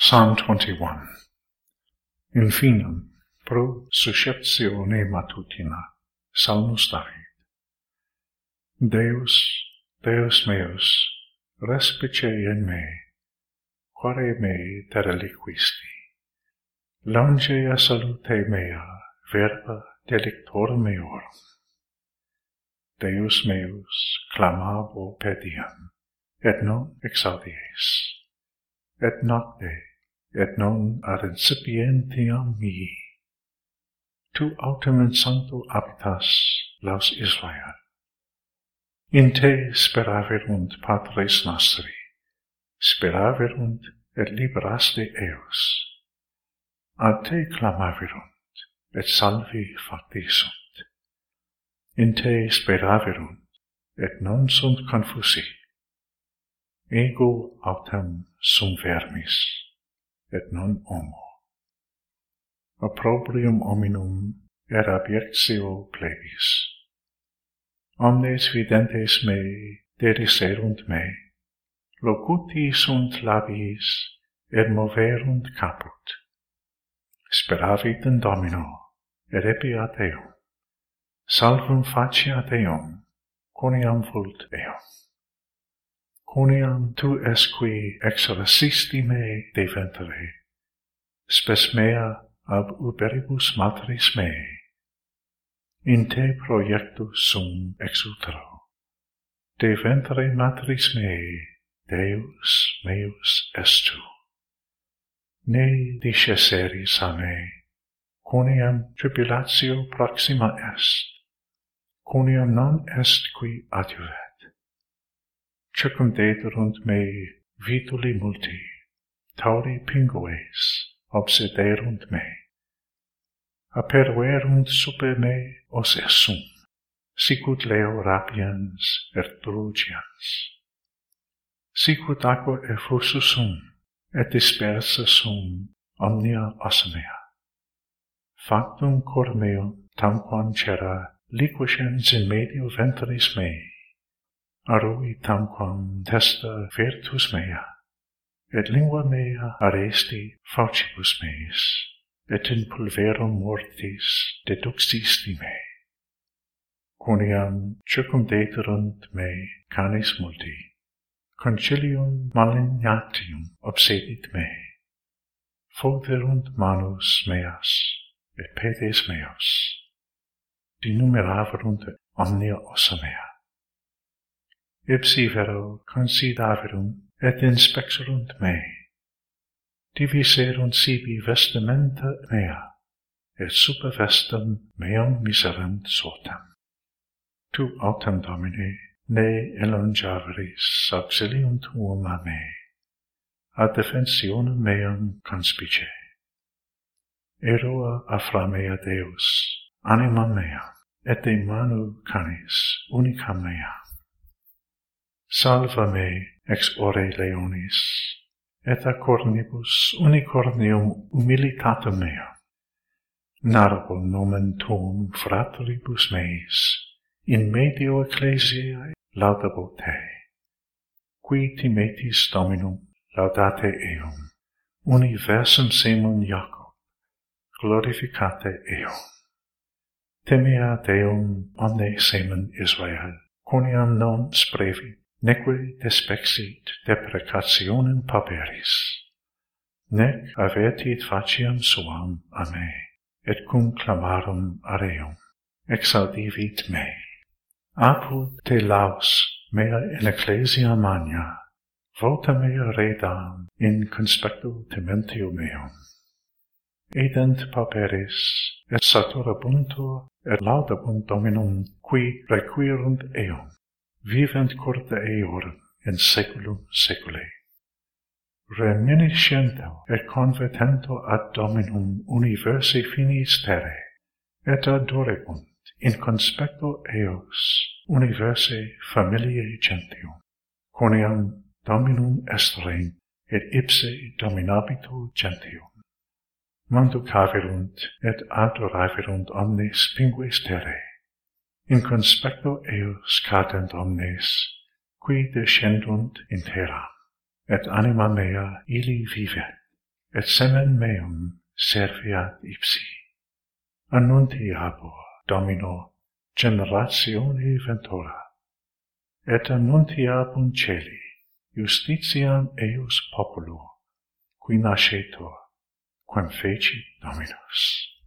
Psalm 21. Infinem, pro susceptione matutina, Salmus David. Deus meus, respice in me, quare me dereliquisti. Longea salute mea, verba delictorum meorum. Deus meus, clamabo pediam, et non exaudies. Et nocte, et non ad incipientiam mihi. Tu autem in sancto habitas, laus Israel. In te speraverunt patres nostri, speraverunt et liberaste eos. Ad te clamaverunt, et salvi factisunt. In te speraverunt, et non sunt confusi. Ego autem sum vermis, et non homo. Opprobrium hominum et abiectio plebis. Omnes videntes mei dedicerunt me, locuti sunt labiis, et moverunt caput. Speravit in Domino, et epiat eum. Salvum faciat eum, quoniam vult eum. Quoniam tu es qui exorcisti me de ventre, spes mea ab uberibus matris mei. In te proiectus sum ex utero, de ventre matris mei, Deus meus est tu. Ne disceseris a me, quoniam tribulatio proxima est, quoniam non est qui adiuvet. Circumdederunt me vituli multi, tauri pingues obsederunt me. Aperuerunt super me os essum, sicut leo rapiens et drugians. Sicut aqua effusus sum, et dispersa sum omnia ossa mea. Factum cor meum tamquam cera liquescens in medio ventris mei. Arui tamquam testa virtus mea, et lingua mea aresti faucibus meis, et in pulverum mortis deduxisti me. Quoniam circumdederunt me canis multi, concilium malignatium obsedit me. Foderunt manus meas, et pedes meos, dinumeraverunt omnia ossa mea. Ipsi vero considaverunt et inspexerunt me. Diviserunt sibi vestimenta mea, et super vestem meum miserent sortem. Tu autem Domine, ne elongaveris auxilium tuum a me, ad defensionem meum conspice. Eroa affra mea Deus, anima mea, et de manu canis unica mea. Salva me ex ore leonis, et a cornibus unicornium humilitatum mea. Narro nomen tuum fratribus meis, in medio ecclesiae laudabo te. Qui timetis Dominum laudate eum, universum semum Jacob, glorificate eum. Temea Deum omne semen Israel, quoniam non sprevit, neque despexit deprecationem pauperis, nec avertit faciam suam a me, et cum clamarum areum, exaudivit me. Apud te laus mea in ecclesia magna, vota mea redam in conspectu tementio meum. Edent pauperis, et saturabuntur, et laudabunt Dominum, qui requirunt eum. Vivent curta eorum in saeculum saeculae. Reminiscento et convertento ad Dominum universi finis terrae, et adorebunt in conspecto eos universi familiae gentium, quoniam Dominum est regn, et ipse dominabitur gentium. Manducaverunt et adoraverunt omnes pingues terrae. In conspecto eos cadent omnes, qui descendunt in terra, et anima mea illi vivet, et semen meum serviat ipsi. Annuntiabor, Domino, generatione ventura, et annuntiabunt celi, justitiam eius populo, qui nascetur, quem fecit Dominus.